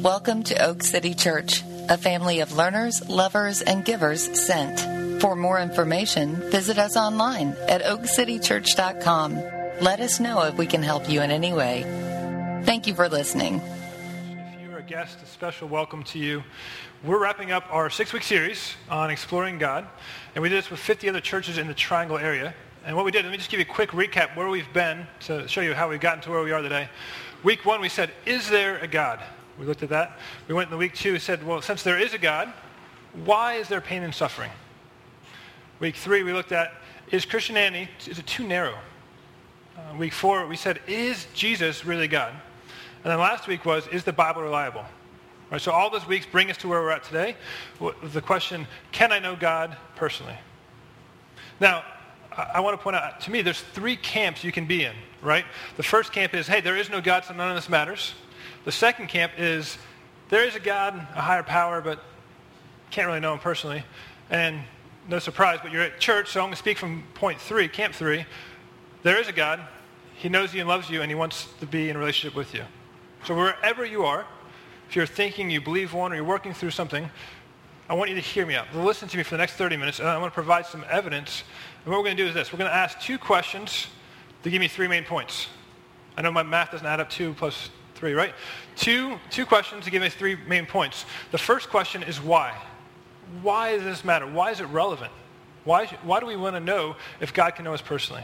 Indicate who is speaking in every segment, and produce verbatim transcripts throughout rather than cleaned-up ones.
Speaker 1: Welcome to Oak City Church, a family of learners, lovers, and givers sent. For more information, visit us online at oak city church dot com. Let us know if we can help you in any way. Thank you for listening.
Speaker 2: If you're a guest, a special welcome to you. We're wrapping up our six-week series on exploring God, and we did this with fifty other churches in the Triangle area. And what we did, let me just give you a quick recap where we've been to show you how we've gotten to where we are today. Week one, we said, is there a God? We looked at that. We went into week two and said, well, since there is a God, why is there pain and suffering? Week three, we looked at, is Christianity, is it too narrow? Uh, week four, we said, is Jesus really God? And then last week was, is the Bible reliable? Right, so all those weeks bring us to where we're at today. The question, can I know God personally? Now, I want to point out, to me, there's three camps you can be in, right? The first camp is, hey, there is no God, so none of this matters. The second camp is, there is a God, a higher power, but can't really know him personally. And no surprise, but you're at church, so I'm going to speak from point three, camp three. There is a God. He knows you and loves you, and he wants to be in a relationship with you. So wherever you are, if you're thinking you believe one or you're working through something, I want you to hear me out. Listen to me for the next thirty minutes, and I want to provide some evidence. And what we're going to do is this. We're going to ask two questions to give me three main points. I know my math doesn't add up two plus three, right? Two, two questions to give me three main points. The first question is why? Why does this matter? Why is it relevant? Why, why do we want to know if God can know us personally?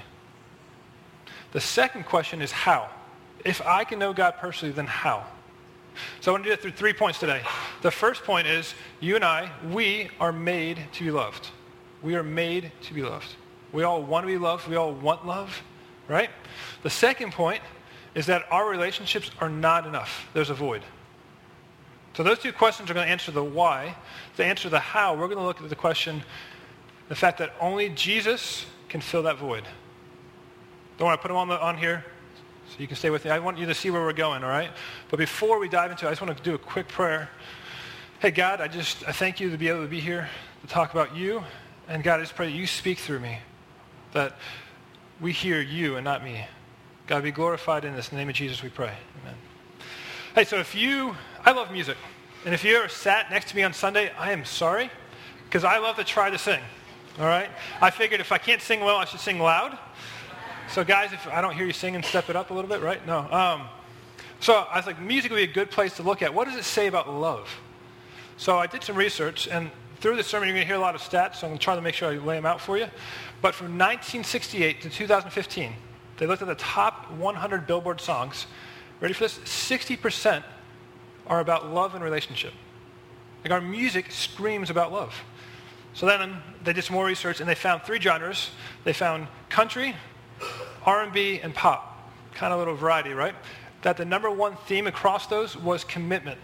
Speaker 2: The second question is how? If I can know God personally, then how? So I want to do that through three points today. The first point is, you and I, we are made to be loved. We are made to be loved. We all want to be loved. We all want love, right? The second point is that our relationships are not enough. There's a void. So those two questions are going to answer the why. To answer the how, we're going to look at the question, the fact that only Jesus can fill that void. Don't want to put them on, the, on here so you can stay with me. I want you to see where we're going, all right? But before we dive into it, I just want to do a quick prayer. Hey, God, I just I thank you to be able to be here to talk about you. And God, I just pray that you speak through me, that we hear you and not me. God, be glorified in this. In the name of Jesus, we pray. Amen. Hey, so if you, I love music. And if you ever sat next to me on Sunday, I am sorry, because I love to try to sing, all right? I figured if I can't sing well, I should sing loud. So guys, if I don't hear you singing, step it up a little bit, right? No. Um, so I was like, music would be a good place to look at. What does it say about love? So I did some research, and through the sermon, you're going to hear a lot of stats, so I'm going to try to make sure I lay them out for you. But from nineteen sixty-eight to two thousand fifteen, they looked at the top one hundred Billboard songs. Ready for this? sixty percent are about love and relationship. Like our music screams about love. So then they did some more research, and they found three genres. They found country, R and B, and pop. Kind of a little variety, right? That the number one theme across those was commitment.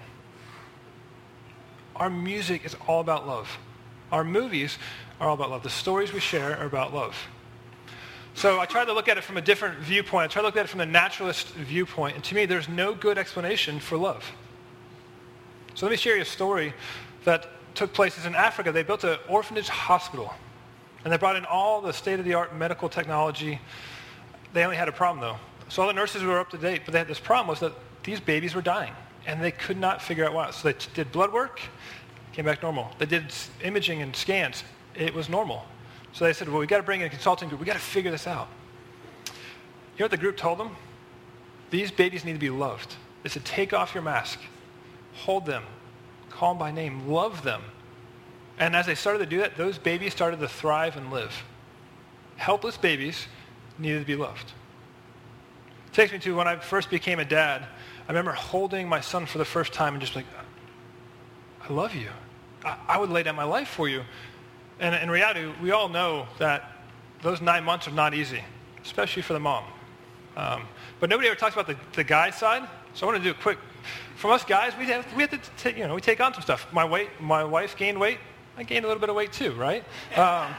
Speaker 2: Our music is all about love. Our movies are all about love. The stories we share are about love. So I tried to look at it from a different viewpoint. I tried to look at it from the naturalist viewpoint. And to me, there's no good explanation for love. So let me share you a story that took place in Africa. They built an orphanage hospital. And they brought in all the state-of-the-art medical technology. They only had a problem, though. So all the nurses were up to date, but they had this problem was that these babies were dying. And they could not figure out why. So they t- did blood work, came back normal. They did imaging and scans. It was normal. So they said, well, we got to bring in a consulting group. We got to figure this out. You know what the group told them? These babies need to be loved. They said, take off your mask. Hold them. Call them by name. Love them. And as they started to do that, those babies started to thrive and live. Helpless babies needed to be loved. It takes me to when I first became a dad. I remember holding my son for the first time and just like, I love you. I, I would lay down my life for you. And in reality, we all know that those nine months are not easy, especially for the mom. Um, but nobody ever talks about the, the guy side. So I want to do a quick, from us guys, we have, we have to take, you know, we take on some stuff. My weight, my wife gained weight. I gained a little bit of weight too, right? Um,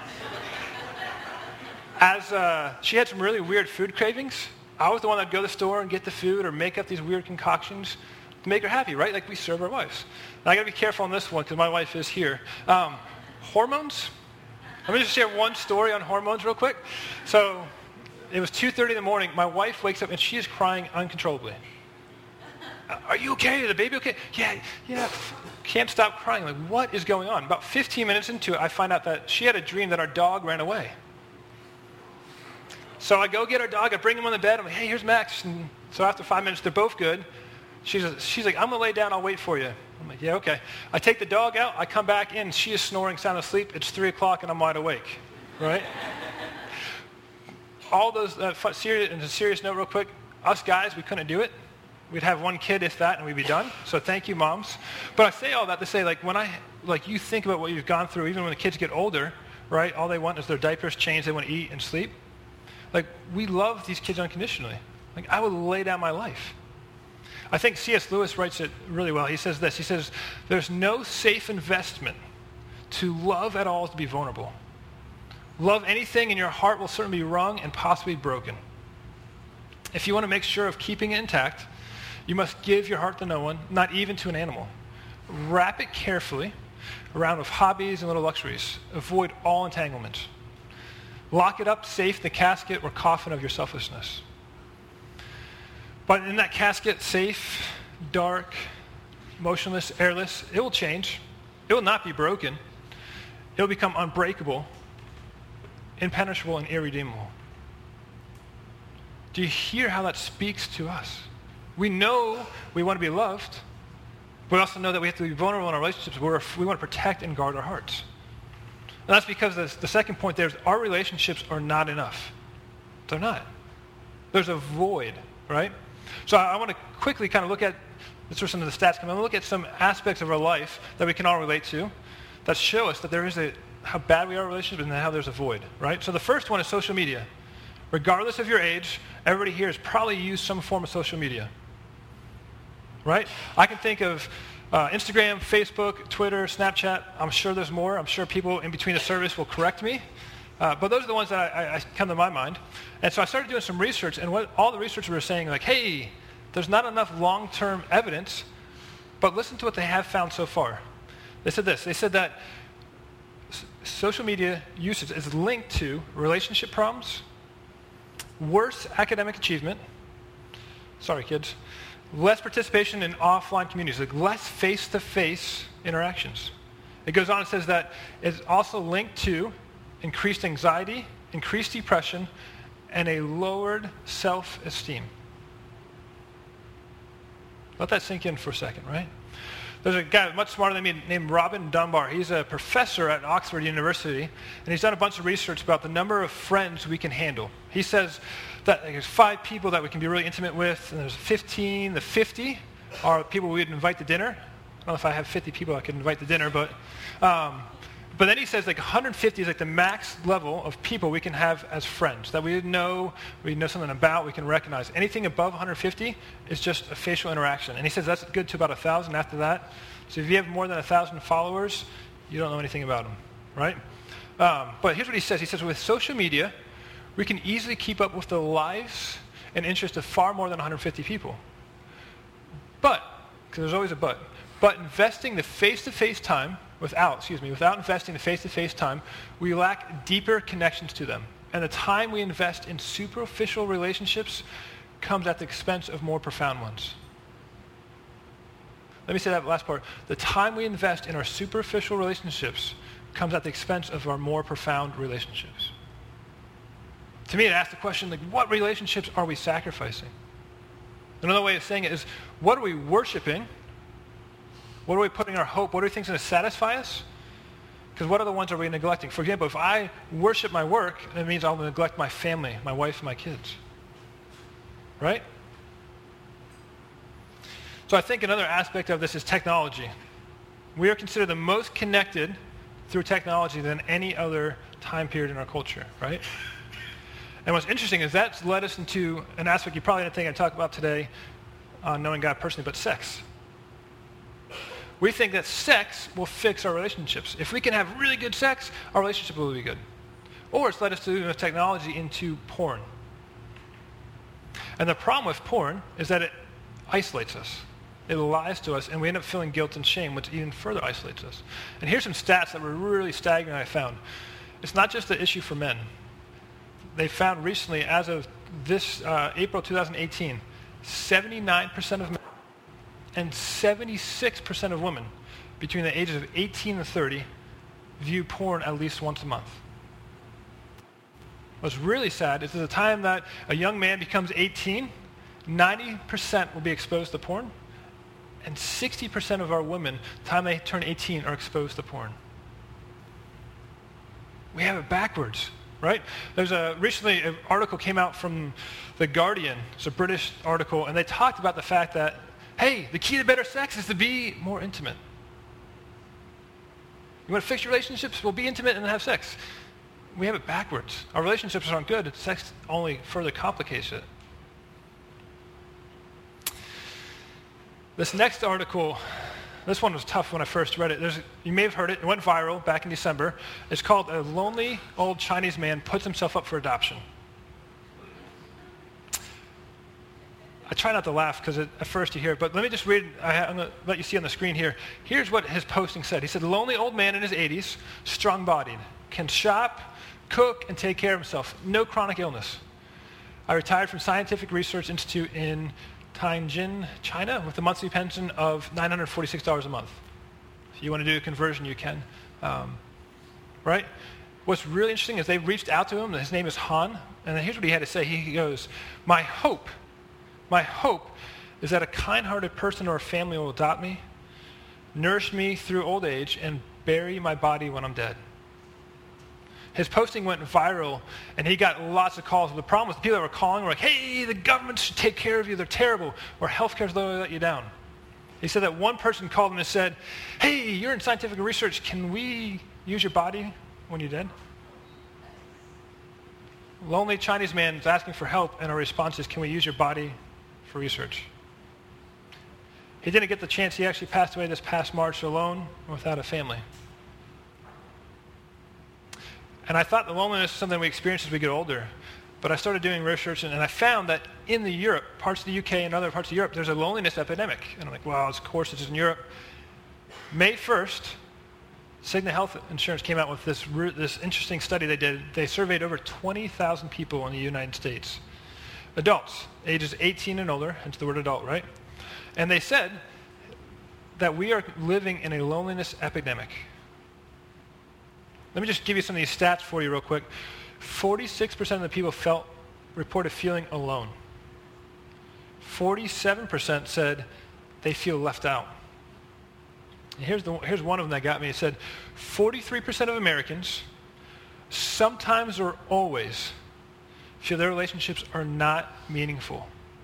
Speaker 2: as uh, she had some really weird food cravings, I was the one that'd go to the store and get the food or make up these weird concoctions to make her happy, right? Like we serve our wives. Now I got to be careful on this one because my wife is here. Um, hormones. Let me just share one story on hormones real quick. So it was two thirty in the morning. My wife wakes up and she is crying uncontrollably. Are you okay? The baby okay? Yeah, yeah. Can't stop crying. Like, what is going on? About fifteen minutes into it, I find out that she had a dream that our dog ran away. So I go get our dog. I bring him on the bed. I'm like, hey, here's Max. And so after five minutes, they're both good. She's, she's like, I'm going to lay down. I'll wait for you. I'm like, yeah, okay. I take the dog out. I come back in. She is snoring, sound asleep. It's three o'clock, and I'm wide awake, right? All those, uh, serious, and a serious note real quick, us guys, we couldn't do it. We'd have one kid, if that, and we'd be done. So thank you, moms. But I say all that to say, like, when I, like, you think about what you've gone through, even when the kids get older, right? All they want is their diapers changed. They want to eat and sleep. Like, we love these kids unconditionally. Like, I would lay down my life. I think C S Lewis writes it really well. He says this. He says, there's no safe investment to love at all is to be vulnerable. Love anything and your heart will certainly be wrung and possibly broken. If you want to make sure of keeping it intact, you must give your heart to no one, not even to an animal. Wrap it carefully around with hobbies and little luxuries. Avoid all entanglements. Lock it up safe in the casket or coffin of your selfishness. But in that casket, safe, dark, motionless, airless, it will change. It will not be broken. It will become unbreakable, impenetrable, and irredeemable. Do you hear how that speaks to us? We know we want to be loved, but we also know that we have to be vulnerable in our relationships where we want to protect and guard our hearts. And that's because the, the second point there is our relationships are not enough. They're not. There's a void, right? So I, I want to quickly kind of look at, this are some of the stats, I'm going to look at some aspects of our life that we can all relate to that show us that there is a, how bad we are in relationships and how there's a void, right? So the first one is social media. Regardless of your age, everybody here has probably used some form of social media, right? I can think of uh, Instagram, Facebook, Twitter, Snapchat. I'm sure there's more. I'm sure people in between the service will correct me. Uh, but those are the ones that I, I come to my mind. And so I started doing some research, and what all the researchers were saying, like, hey, there's not enough long-term evidence, but listen to what they have found so far. They said this. They said that s- social media usage is linked to relationship problems, worse academic achievement, sorry kids, less participation in offline communities, like less face-to-face interactions. It goes on and says that it's also linked to increased anxiety, increased depression, and a lowered self-esteem. Let that sink in for a second, right? There's a guy much smarter than me named Robin Dunbar. He's a professor at Oxford University, and he's done a bunch of research about the number of friends we can handle. He says that there's five people that we can be really intimate with, and there's fifteen. The fifty are people we would invite to dinner. I don't know if I have fifty people I could invite to dinner, but um, but then he says like one hundred fifty is like the max level of people we can have as friends that we know, we know something about, we can recognize. Anything above one hundred fifty is just a facial interaction. And he says that's good to about one thousand after that. So if you have more than one thousand followers, you don't know anything about them, right? Um, but here's what he says. He says with social media, we can easily keep up with the lives and interests of far more than one hundred fifty people. But, because there's always a but, but investing the face-to-face time Without, excuse me, without investing the face-to-face time, we lack deeper connections to them. And the time we invest in superficial relationships comes at the expense of more profound ones. Let me say that last part. The time we invest in our superficial relationships comes at the expense of our more profound relationships. To me, it asks the question, like, what relationships are we sacrificing? Another way of saying it is, what are we worshiping? What are we putting our hope? What are things going to satisfy us? Because what are the ones are we neglecting? For example, if I worship my work, it means I'll neglect my family, my wife, and my kids. Right? So I think another aspect of this is technology. We are considered the most connected through technology than any other time period in our culture, right? And what's interesting is that's led us into an aspect you probably didn't think I'd talk about today on knowing God personally, but sex. We think that sex will fix our relationships. If we can have really good sex, our relationship will be good. Or it's led us to with technology into porn. And the problem with porn is that it isolates us. It lies to us, and we end up feeling guilt and shame, which even further isolates us. And here's some stats that were really staggering I found. It's not just an issue for men. They found recently, as of this uh, April twenty eighteen, seventy-nine percent of men And seventy-six percent of women between the ages of eighteen and thirty view porn at least once a month. What's really sad is at the time that a young man becomes eighteen, ninety percent will be exposed to porn, and sixty percent of our women, the time they turn eighteen, are exposed to porn. We have it backwards, right? There's a, recently an article came out from The Guardian. It's a British article, and they talked about the fact that, hey, the key to better sex is to be more intimate. You want to fix your relationships? Well, be intimate and have sex. We have it backwards. Our relationships aren't good. Sex only further complicates it. This next article, this one was tough when I first read it. There's, you may have heard it. It went viral back in December. It's called "A Lonely Old Chinese Man Puts Himself Up for Adoption." I try not to laugh because at first you hear it, but let me just read, I'm going to let you see on the screen here. Here's what his posting said. He said, "Lonely old man in his eighties, strong-bodied, can shop, cook, and take care of himself. No chronic illness. I retired from Scientific Research Institute in Tianjin, China, with a monthly pension of nine hundred forty-six dollars a month." If you want to do a conversion, you can. Um, right? What's really interesting is they reached out to him. His name is Han, and here's what he had to say. He goes, "My hope My hope is that a kind-hearted person or a family will adopt me, nourish me through old age, and bury my body when I'm dead." His posting went viral, and he got lots of calls. The problem was the people that were calling were like, "Hey, the government should take care of you. They're terrible. Or healthcare's literally let you down." He said that one person called him and said, "Hey, you're in scientific research. Can we use your body when you're dead?" Lonely Chinese man is asking for help, and our response is, "Can we use your body for research?" He didn't get the chance. He actually passed away this past March alone without a family. And I thought the loneliness is something we experience as we get older. But I started doing research, and I found that in the Europe, parts of the U K and other parts of Europe, there's a loneliness epidemic. And I'm like, well, of course it's in Europe. May first, Cigna Health Insurance came out with this, this interesting study they did. They surveyed over twenty thousand people in the United States. Adults, ages eighteen and older, hence the word adult, right? And they said that we are living in a loneliness epidemic. Let me just give you some of these stats for you real quick. forty-six percent of the people felt, reported feeling alone. forty-seven percent said they feel left out. And here's, the, here's one of them that got me. It said forty-three percent of Americans, sometimes or always, feel their relationships are not meaningful.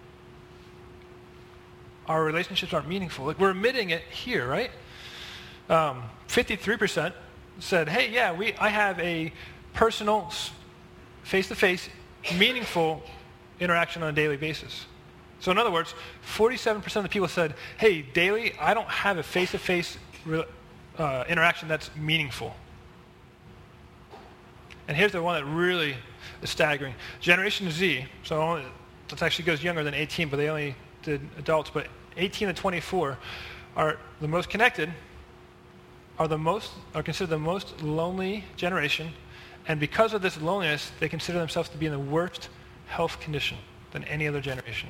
Speaker 2: Our relationships aren't meaningful. Like, we're admitting it here, right? Um, fifty-three percent said, hey, yeah, we, I have a personal, face-to-face, meaningful interaction on a daily basis. So in other words, forty-seven percent of the people said, hey, daily, I don't have a face-to-face uh, interaction that's meaningful. And here's the one that really is staggering. Generation Z, so that actually goes younger than eighteen, but they only did adults, but eighteen to twenty-four are the most connected, are the most, are considered the most lonely generation, and because of this loneliness, they consider themselves to be in the worst health condition than any other generation.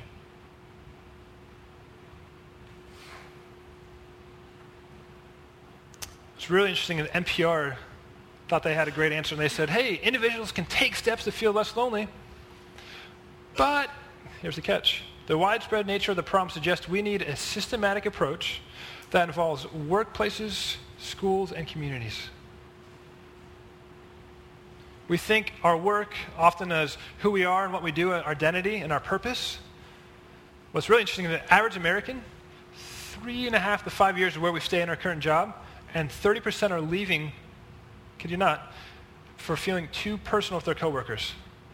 Speaker 2: It's really interesting that N P R thought they had a great answer, and they said, hey, individuals can take steps to feel less lonely, but here's the catch. The widespread nature of the problem suggests we need a systematic approach that involves workplaces, schools, and communities. We think our work often as who we are and what we do, our identity and our purpose. What's really interesting is that the average American, three and a half to five years is where we stay in our current job, and thirty percent are leaving, kid you not, for feeling too personal with their coworkers.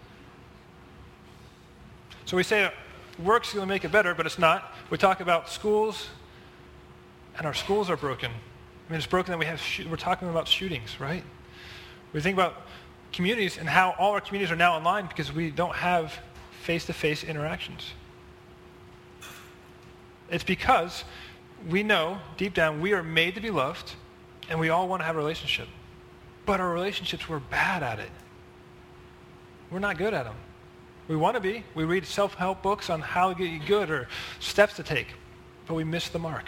Speaker 2: So we say work's going to make it better, but it's not. We talk about schools, and our schools are broken. I mean, it's broken that we have, sh- we're talking about shootings, right? We think about communities and how all our communities are now online because we don't have face-to-face interactions. It's because we know, deep down, we are made to be loved, and we all want to have a relationship. But our relationships, we're bad at it. We're not good at them. We want to be. We read self-help books on how to get good or steps to take. but we miss the mark.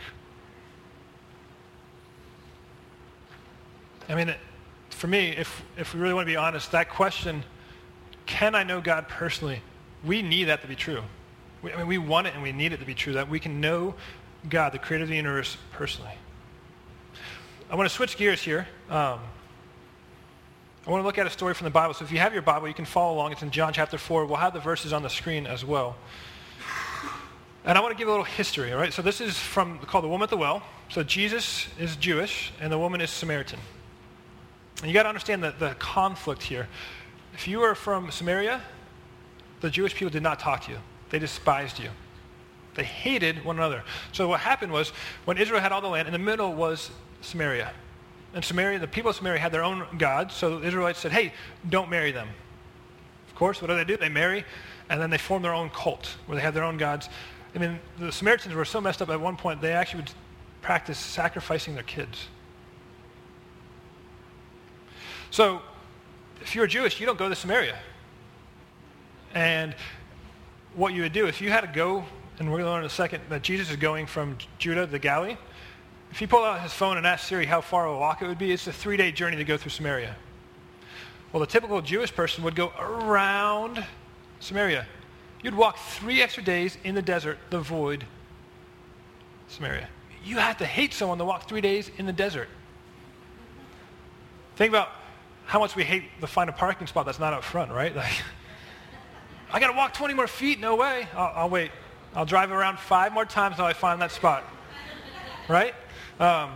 Speaker 2: I mean, for me, if if we really want to be honest, that question, can I know God personally? We need that to be true. We, I mean, we want it and we need it to be true, that we can know God, the creator of the universe, personally. I want to switch gears here. Um, I want to look at a story from the Bible. So if you have your Bible, you can follow along. It's in John chapter four. We'll have the verses on the screen as well. And I want to give a little history, all right? So this is from called the woman at the well. So Jesus is Jewish, and the woman is Samaritan. And you got to understand the, the conflict here. If you were from Samaria, the Jewish people did not talk to you. They despised you. They hated one another. So what happened was, when Israel had all the land, in the middle was Samaria. And Samaria, the people of Samaria had their own gods, so the Israelites said, hey, don't marry them. Of course, what do they do? They marry, and then they form their own cult, where they have their own gods. I mean, the Samaritans were so messed up at one point, they actually would practice sacrificing their kids. So, if you're Jewish, you don't go to Samaria. And what you would do, if you had to go, and we're going to learn in a second that Jesus is going from Judah to Galilee, if he pulled out his phone and asked Siri how far of a walk it would be, it's a three-day journey to go through Samaria. Well, the typical Jewish person would go around Samaria. You'd walk three extra days in the desert to avoid Samaria. You have to hate someone to walk three days in the desert. Think about how much we hate to find a parking spot that's not up front, right? Like, I got to walk twenty more feet? No way. I'll, I'll wait. I'll drive around five more times until I find that spot, right? Um,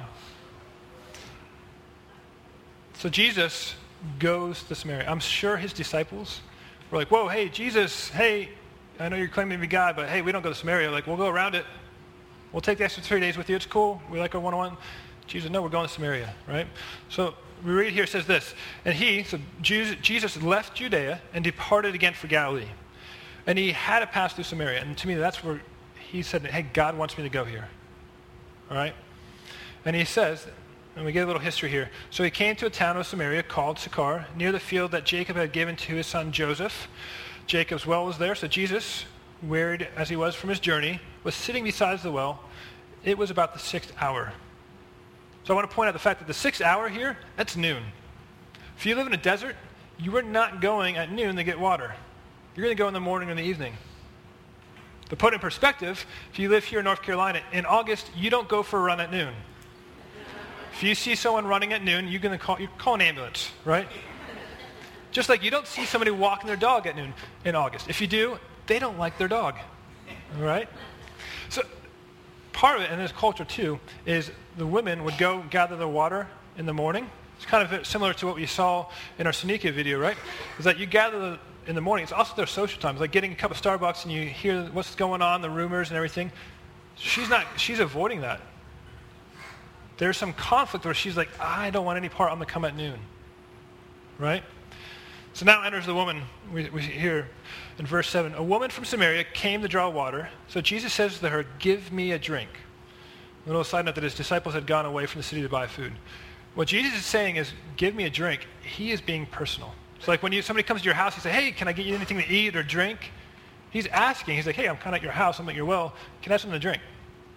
Speaker 2: so Jesus goes to Samaria. I'm sure his disciples were like, whoa, hey, Jesus, hey, I know you're claiming to be God, but hey, we don't go to Samaria. Like, we'll go around it. We'll take the extra three days with you. It's cool. We like our one-on-one. Jesus, no, we're going to Samaria, right? So we read here, it says this, and he, so Jesus left Judea and departed again for Galilee. And he had to pass through Samaria. And to me, that's where he said, hey, God wants me to go here. All right? And he says, and we get a little history here. So he came to a town of Samaria called Sychar, near the field that Jacob had given to his son Joseph. Jacob's well was there. So Jesus, wearied as he was from his journey, was sitting beside the well. It was about the sixth hour. So I want to point out the fact that the sixth hour here, that's noon. If you live in a desert, you are not going at noon to get water. You're going to go in the morning or in the evening. To put in perspective, if you live here in North Carolina, in August, you don't go for a run at noon. If you see someone running at noon, you're going to call, you call an ambulance, right? Just like you don't see somebody walking their dog at noon in August. If you do, they don't like their dog, all right? So part of it, and this culture too, is the women would go gather the water in the morning. It's kind of similar to what we saw in our Sonika video, right? Is that you gather the, in the morning. It's also their social times, like getting a cup of Starbucks and you hear what's going on, the rumors and everything. She's not, she's avoiding that. There's some conflict where she's like, I don't want any part, I'm going to come at noon, right? So now enters the woman, we, we hear in verse seven, a woman from Samaria came to draw water. So Jesus says to her, give me a drink. A little side note that his disciples had gone away from the city to buy food. What Jesus is saying is, give me a drink. He is being personal. It's like when you, somebody comes to your house, you say, hey, can I get you anything to eat or drink? He's asking. He's like, hey, I'm kind of at your house. I'm at your well. Can I have something to drink?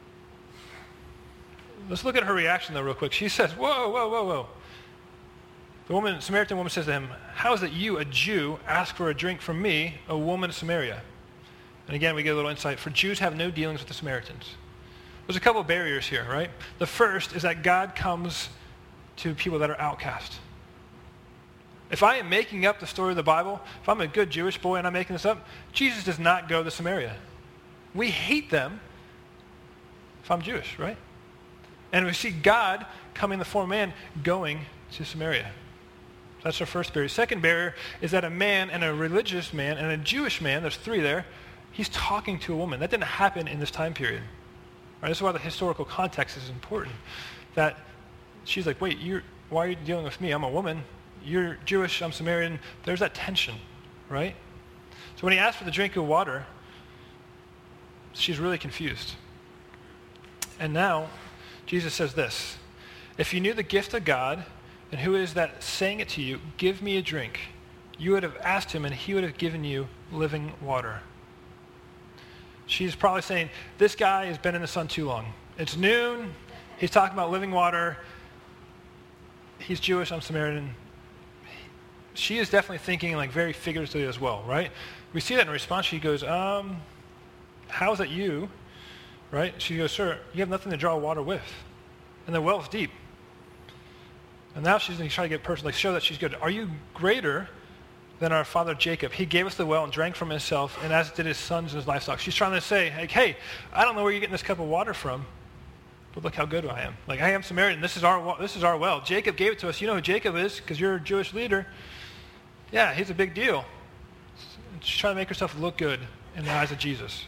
Speaker 2: Let's look at her reaction, though, real quick. She says, whoa, whoa, whoa, whoa. The woman, Samaritan woman says to him, how is it you, a Jew, ask for a drink from me, a woman of Samaria? And again, we get a little insight. For Jews have no dealings with the Samaritans. There's a couple of barriers here, right? The first is that God comes to people that are outcast. If I am making up the story of the Bible, if I'm a good Jewish boy and I'm making this up, Jesus does not go to Samaria. We hate them if I'm Jewish, right? And we see God coming in the form of man going to Samaria. That's our first barrier. Second barrier is that a man and a religious man and a Jewish man, there's three there, he's talking to a woman. That didn't happen in this time period. Right? This is why the historical context is important. That she's like, wait, you're, why are you dealing with me? I'm a woman. You're Jewish, I'm Samaritan. There's that tension, right? So when he asked for the drink of water, she's really confused. And now, Jesus says this, if you knew the gift of God, and who is that saying it to you, give me a drink, you would have asked him, and he would have given you living water. She's probably saying, this guy has been in the sun too long. It's noon. He's talking about living water. He's Jewish. I'm Samaritan. She is definitely thinking like very figuratively as well, right? We see that in response. She goes, um, how is that you? Right? She goes, sir, you have nothing to draw water with. And the well is deep. And now she's going to try to get personal, like show that she's good. Are you greater than our father Jacob? He gave us the well and drank from himself, and as did his sons and his livestock. She's trying to say, like, hey, I don't know where you're getting this cup of water from, but look how good I am. Like, I am Samaritan. This is our this is our well. Jacob gave it to us. You know who Jacob is because you're a Jewish leader. Yeah, he's a big deal. She's trying to make herself look good in the eyes of Jesus.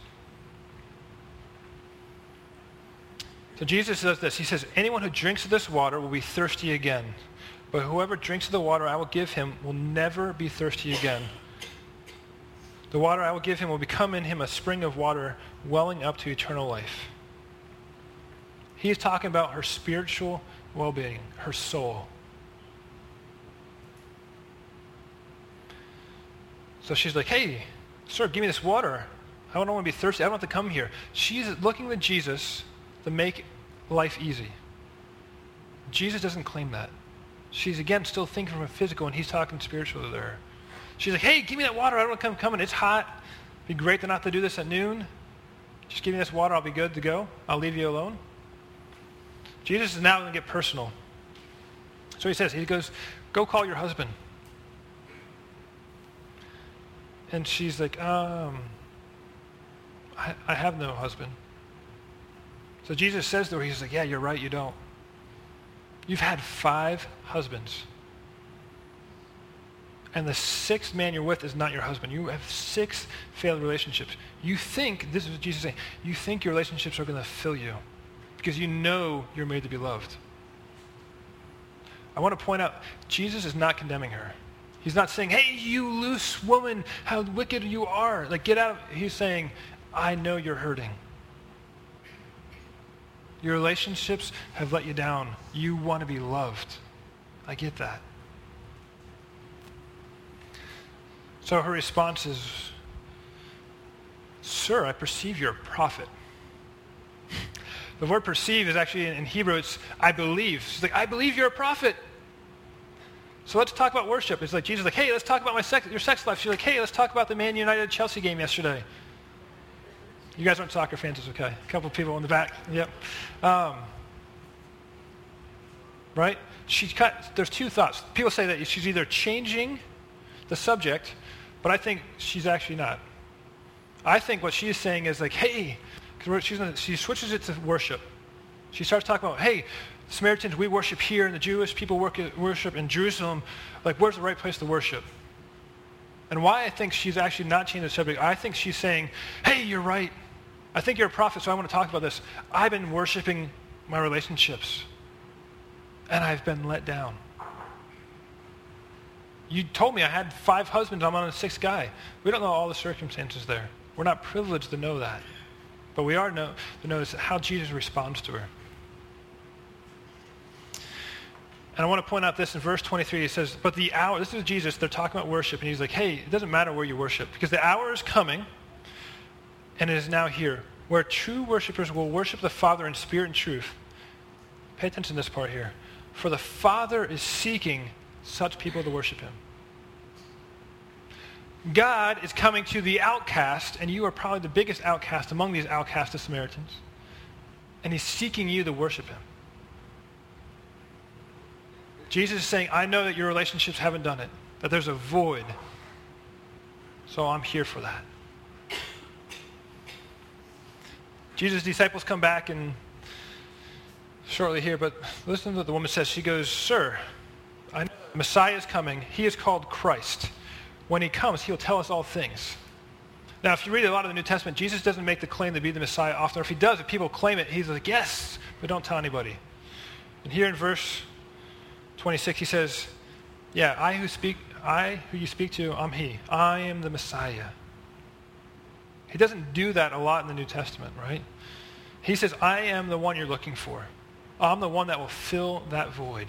Speaker 2: So Jesus says this. He says, anyone who drinks of this water will be thirsty again. But whoever drinks of the water I will give him will never be thirsty again. The water I will give him will become in him a spring of water welling up to eternal life. He's talking about her spiritual well-being, her soul. So she's like, hey, sir, give me this water. I don't want to be thirsty. I don't have to come here. She's looking to Jesus to make life easy. Jesus doesn't claim that. She's, again, still thinking from a physical, and he's talking spiritually to her. She's like, hey, give me that water. I don't want to come coming. It's hot. It'd be great to not to do this at noon. Just give me this water. I'll be good to go. I'll leave you alone. Jesus is now going to get personal. So he says, he goes, go call your husband. And she's like, um, I, I have no husband. So Jesus says to her, he's like, yeah, you're right, you don't. You've had five husbands. And the sixth man you're with is not your husband. You have six failed relationships. You think, this is what Jesus is saying, you think your relationships are going to fill you because you know you're made to be loved. I want to point out, Jesus is not condemning her. He's not saying, hey, you loose woman, how wicked you are. Like, get out of, he's saying, I know you're hurting. Your relationships have let you down. You want to be loved. I get that. So her response is, sir, I perceive you're a prophet. The word perceive is actually in Hebrew, it's I believe. She's like, I believe you're a prophet. So let's talk about worship. It's like Jesus is like, hey, let's talk about my sex, your sex life. She's like, hey, let's talk about the Man United Chelsea game yesterday. You guys aren't soccer fans, it's okay. A couple of people in the back. Yep. Um, right? She cut, there's two thoughts. People say that she's either changing the subject, but I think she's actually not. I think what she's saying is like, hey, because she's gonna, she switches it to worship. She starts talking about, hey, Samaritans, we worship here, and the Jewish people work, worship in Jerusalem. Like, where's the right place to worship? And why I think she's actually not changing the subject, I think she's saying, hey, you're right. I think you're a prophet, so I want to talk about this. I've been worshiping my relationships, and I've been let down. You told me I had five husbands, I'm on a sixth guy. We don't know all the circumstances there. We're not privileged to know that. But we are know, to notice how Jesus responds to her. And I want to point out this in verse twenty-three. He says, but the hour, this is Jesus, they're talking about worship, and he's like, hey, it doesn't matter where you worship, because the hour is coming, and it is now here, where true worshipers will worship the Father in spirit and truth. Pay attention to this part here. For the Father is seeking such people to worship him. God is coming to the outcast, and you are probably the biggest outcast among these outcasts of Samaritans. And he's seeking you to worship him. Jesus is saying, I know that your relationships haven't done it, that there's a void. So I'm here for that. Jesus' disciples come back and shortly here, but listen to what the woman says. She goes, sir, I know the Messiah is coming. He is called Christ. When he comes, he'll tell us all things. Now, if you read a lot of the New Testament, Jesus doesn't make the claim to be the Messiah often. Or if he does, if people claim it, he's like, yes, but don't tell anybody. And here in verse twenty-six, he says, yeah, I who speak, I who you speak to, I'm he. I am the Messiah. He doesn't do that a lot in the New Testament, right? He says, I am the one you're looking for. I'm the one that will fill that void.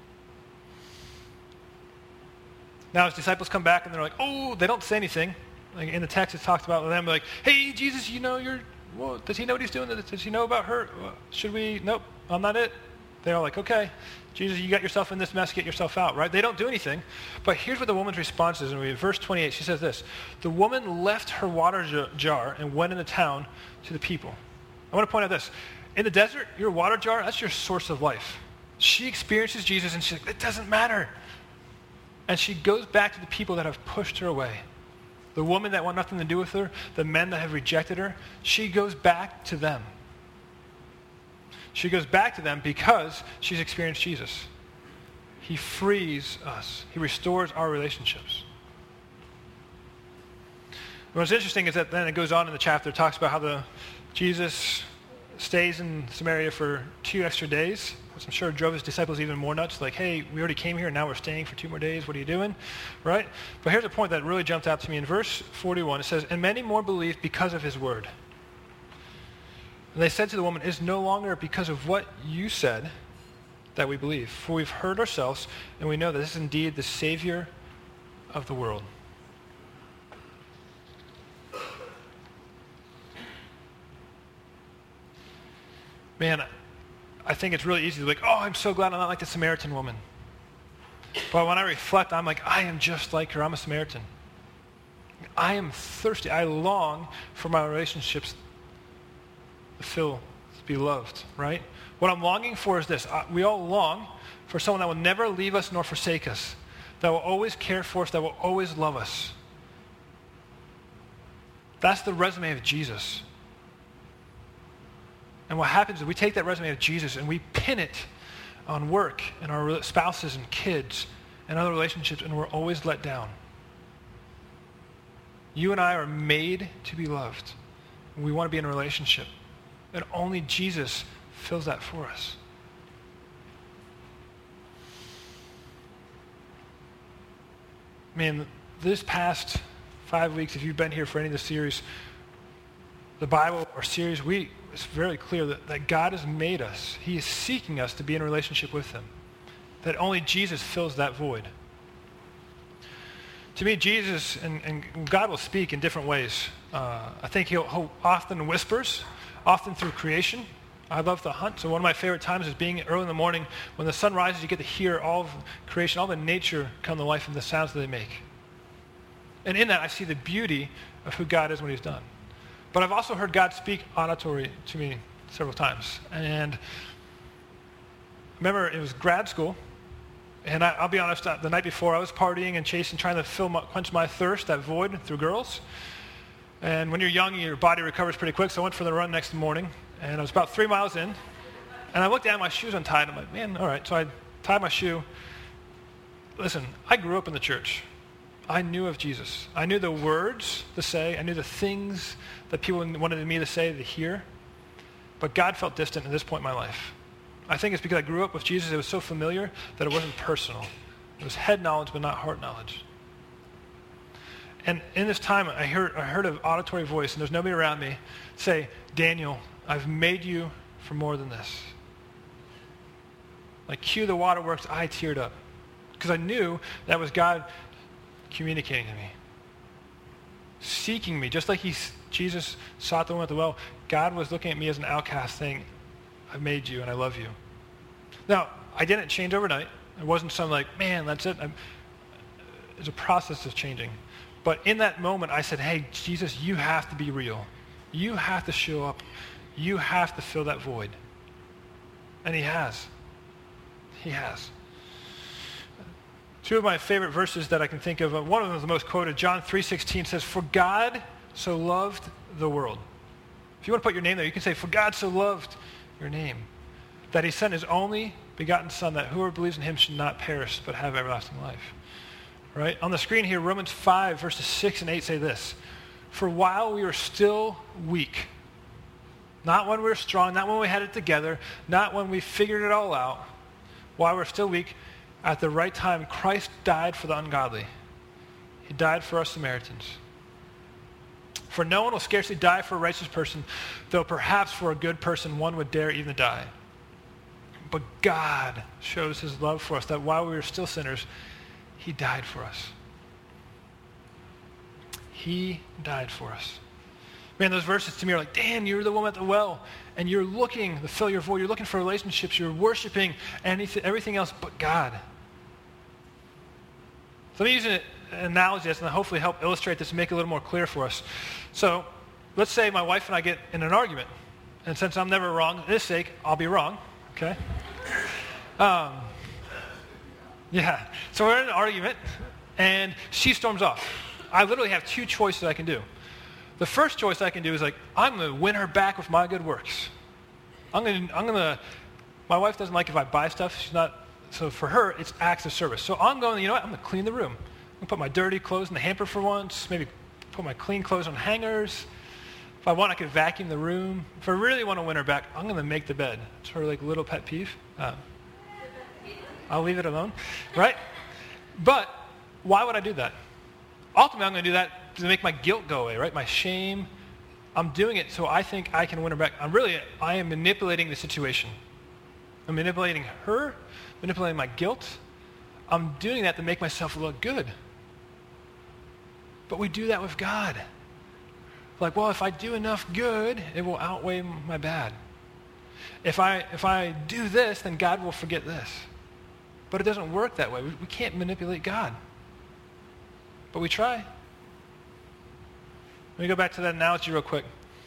Speaker 2: Now his disciples come back and they're like, oh, they don't say anything. Like in the text, it talks about them like, hey, Jesus, you know, you're, well, does he know what he's doing? Does he know about her? Should we? Nope, I'm not it. They're all like, okay, Jesus, you got yourself in this mess, get yourself out, right? They don't do anything. But here's what the woman's response is. In verse twenty-eight, she says this: the woman left her water jar and went into town to the people. I want to point out this. In the desert, your water jar, that's your source of life. She experiences Jesus and she's like, it doesn't matter. And she goes back to the people that have pushed her away. The woman that want nothing to do with her, the men that have rejected her, she goes back to them. She goes back to them because she's experienced Jesus. He frees us. He restores our relationships. What's interesting is that then it goes on in the chapter, it talks about how the Jesus stays in Samaria for two extra days, which I'm sure drove his disciples even more nuts. Like, hey, we already came here, and now we're staying for two more days. What are you doing? Right? But here's a point that really jumped out to me. In verse forty-one, it says, and many more believed because of his word. And they said to the woman, it is no longer because of what you said that we believe, for we've heard ourselves, and we know that this is indeed the Savior of the world. Man, I think it's really easy to be like, oh, I'm so glad I'm not like the Samaritan woman. But when I reflect, I'm like, I am just like her. I'm a Samaritan. I am thirsty. I long for my relationships to feel, to be loved, right? What I'm longing for is this. We all long for someone that will never leave us nor forsake us, that will always care for us, that will always love us. That's the resume of Jesus. And what happens is we take that resume of Jesus and we pin it on work and our spouses and kids and other relationships, and we're always let down. You and I are made to be loved. We want to be in a relationship. And only Jesus fills that for us. Man, this past five weeks, if you've been here for any of the series, the Bible or series, we it's very clear that, that God has made us. He is seeking us to be in a relationship with him. That only Jesus fills that void. To me, Jesus and, and God will speak in different ways. Uh, I think he'll, he'll often whispers, often through creation. I love to hunt, so one of my favorite times is being early in the morning. When the sun rises, you get to hear all of creation, all the nature come to life and the sounds that they make. And in that, I see the beauty of who God is, what he's done. But I've also heard God speak auditory to me several times. And remember, it was grad school. And I, I'll be honest, the night before, I was partying and chasing, trying to fill my, quench my thirst, that void, through girls. And when you're young, your body recovers pretty quick. So I went for the run next morning. And I was about three miles in. And I looked down, my shoe's untied. I'm like, man, all right. So I tied my shoe. Listen, I grew up in the church. I knew of Jesus. I knew the words to say. I knew the things that people wanted me to say, to hear. But God felt distant at this point in my life. I think it's because I grew up with Jesus. It was so familiar that it wasn't personal. It was head knowledge, but not heart knowledge. And in this time, I heard, I heard an auditory voice, and there's nobody around me, say, Daniel, I've made you for more than this. Like, cue the waterworks, I teared up. Because I knew that was God communicating to me, seeking me, just like he, Jesus sought the woman at the well. God was looking at me as an outcast, saying, I've made you and I love you. Now, I didn't change overnight. It wasn't some like, man, that's it. I'm, it's a process of changing. But in that moment, I said, hey, Jesus, you have to be real. You have to show up. You have to fill that void. And he has. He has. Two of my favorite verses that I can think of, one of them is the most quoted. John three sixteen says, for God so loved the world. If you want to put your name there, you can say, for God so loved your name, that he sent his only begotten Son, that whoever believes in him should not perish, but have everlasting life. Right? On the screen here, Romans five, verses six and eight say this, for while we were still weak, not when we were strong, not when we had it together, not when we figured it all out, while we're still weak, at the right time, Christ died for the ungodly. He died for us Samaritans. For no one will scarcely die for a righteous person, though perhaps for a good person one would dare even die. But God shows his love for us, that while we were still sinners, he died for us. He died for us. Man, those verses to me are like, Dan, you're the woman at the well, and you're looking to fill your void. You're looking for relationships. You're worshiping anything, everything else but God. So let me use an analogy that's going to hopefully help illustrate this and make it a little more clear for us. So let's say my wife and I get in an argument. And since I'm never wrong, for this sake, I'll be wrong. Okay? Um, yeah. So we're in an argument, and she storms off. I literally have two choices I can do. The first choice I can do is like, I'm going to win her back with my good works. I'm going to, I'm going to, my wife doesn't like if I buy stuff. She's not, so for her, it's acts of service. So I'm going, you know what, I'm going to clean the room. I'm going to put my dirty clothes in the hamper for once, maybe put my clean clothes on hangers. If I want, I could vacuum the room. If I really want to win her back, I'm going to make the bed. It's her like little pet peeve. Um, I'll leave it alone, right? But why would I do that? Ultimately, I'm going to do that to make my guilt go away, right? My shame. I'm doing it so I think I can win her back. I'm really, I am manipulating the situation. I'm manipulating her, manipulating my guilt. I'm doing that to make myself look good. But we do that with God. Like, well, if I do enough good, it will outweigh my bad. If I if I do this, then God will forget this. But it doesn't work that way. We, we can't manipulate God. But we try. Let me go back to that analogy real quick.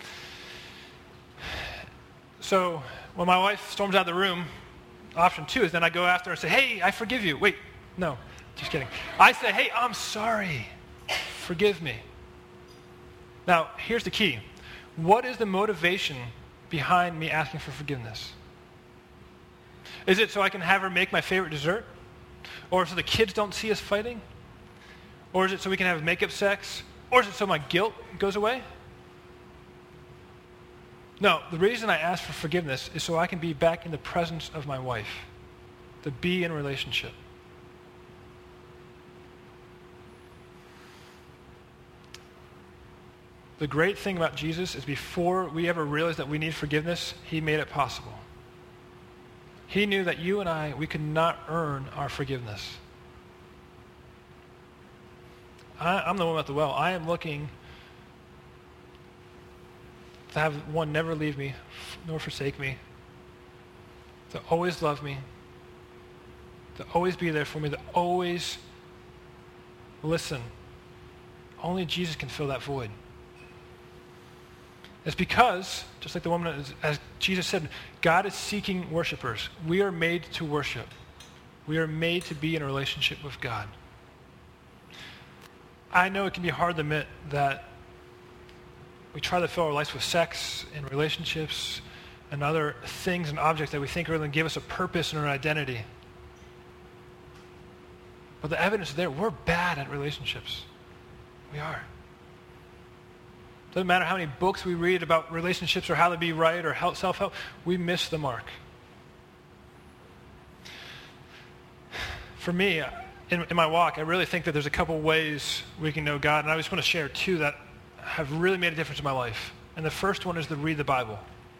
Speaker 2: So when my wife storms out of the room, option two is then I go after her and say, hey, I forgive you. Wait, no, just kidding. I say, hey, I'm sorry. Forgive me. Now, here's the key. What is the motivation behind me asking for forgiveness? Is it so I can have her make my favorite dessert? Or so the kids don't see us fighting? Or is it so we can have makeup sex? Or is it so my guilt goes away? No, the reason I ask for forgiveness is so I can be back in the presence of my wife, to be in a relationship. The great thing about Jesus is before we ever realized that we need forgiveness, he made it possible. He knew that you and I, we could not earn our forgiveness. I, I'm the one at the well. I am looking to have one never leave me, nor forsake me, to always love me, to always be there for me, to always listen. Only Jesus can fill that void. It's because, just like the woman, as Jesus said, God is seeking worshipers. We are made to worship. We are made to be in a relationship with God. I know it can be hard to admit that we try to fill our lives with sex and relationships and other things and objects that we think are going to give us a purpose and an identity. But the evidence is there. We're bad at relationships. We are. Doesn't matter how many books we read about relationships or how to be right or help, self-help, we miss the mark. For me, in, in my walk, I really think that there's a couple ways we can know God, and I just want to share two that have really made a difference in my life. And the first one is to read the Bible.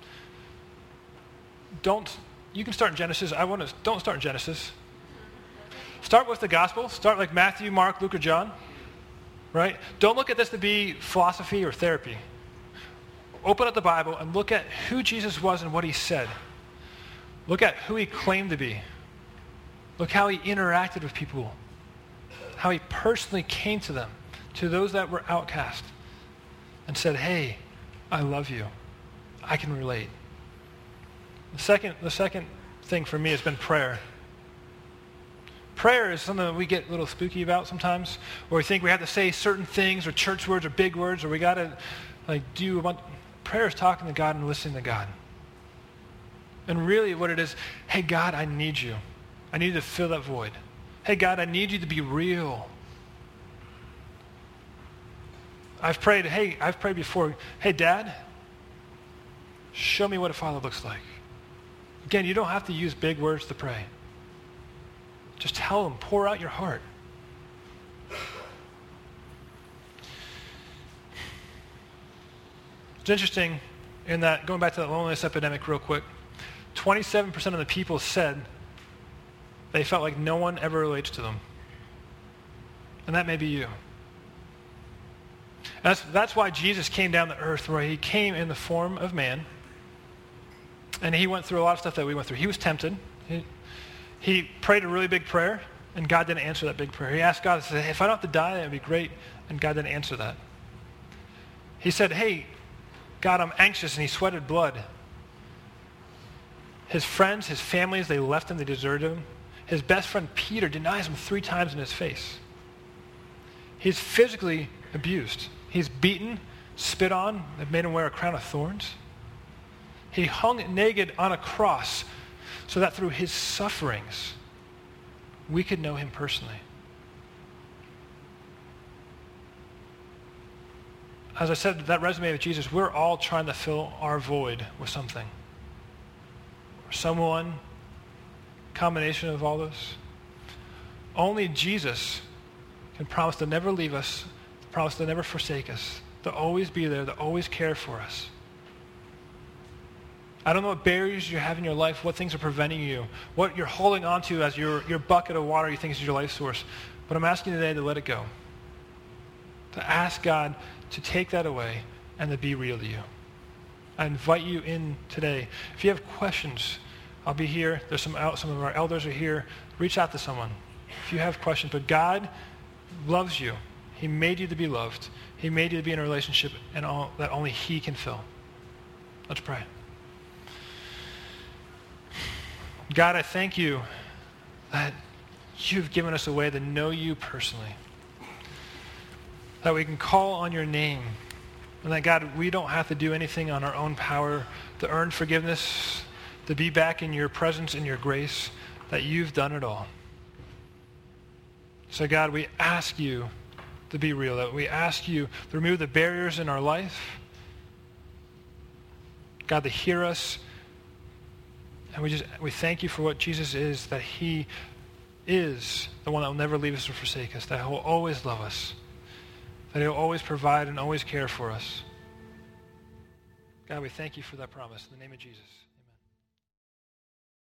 Speaker 2: Don't, you can start in Genesis. I want to, don't start in Genesis. Start with the gospel. Start like Matthew, Mark, Luke, or John. Right? Don't look at this to be philosophy or therapy. Open up the Bible and look at who Jesus was and what he said. Look at who he claimed to be. Look how he interacted with people. How he personally came to them, to those that were outcast, and said, hey, I love you. I can relate. The second, the second thing for me has been prayer. Prayer is something that we get a little spooky about sometimes, or we think we have to say certain things, or church words, or big words, or we got to like do a bunch. Prayer is talking to God and listening to God. And really what it is, hey, God, I need you. I need you to fill that void. Hey, God, I need you to be real. I've prayed, hey, I've prayed before, hey, Dad, show me what a father looks like. Again, you don't have to use big words to pray. Just tell them, pour out your heart. It's interesting in that, going back to that loneliness epidemic real quick, twenty-seven percent of the people said they felt like no one ever relates to them. And that may be you. That's, that's why Jesus came down to earth, where he came in the form of man. And he went through a lot of stuff that we went through. He was tempted. He, he prayed a really big prayer, and God didn't answer that big prayer. He asked God, he said, if I don't have to die, that would be great. And God didn't answer that. He said, hey, God, I'm anxious, and he sweated blood. His friends, his families, they left him, they deserted him. His best friend Peter denies him three times in his face. He's physically abused. He's beaten, spit on, they've made him wear a crown of thorns. He hung naked on a cross so that through his sufferings, we could know him personally. As I said, that resume of Jesus, we're all trying to fill our void with something. Or someone, combination of all those. Only Jesus can promise to never leave us, promise to never forsake us, to always be there, to always care for us. I don't know what barriers you have in your life, what things are preventing you, what you're holding on to as your, your bucket of water you think is your life source. But I'm asking you today to let it go. To ask God to take that away and to be real to you. I invite you in today. If you have questions, I'll be here. There's some out, some of our elders are here. Reach out to someone if you have questions. But God loves you. He made you to be loved. He made you to be in a relationship and all that only he can fill. Let's pray. God, I thank you that you've given us a way to know you personally. That we can call on your name. And that, God, we don't have to do anything on our own power to earn forgiveness, to be back in your presence and your grace, that you've done it all. So, God, we ask you to be real, that we ask you to remove the barriers in our life. God, to hear us. And we just we thank you for what Jesus is, that he is the one that will never leave us or forsake us, that he will always love us, that he will always provide and always care for us. God, we thank you for that promise. In the name of Jesus.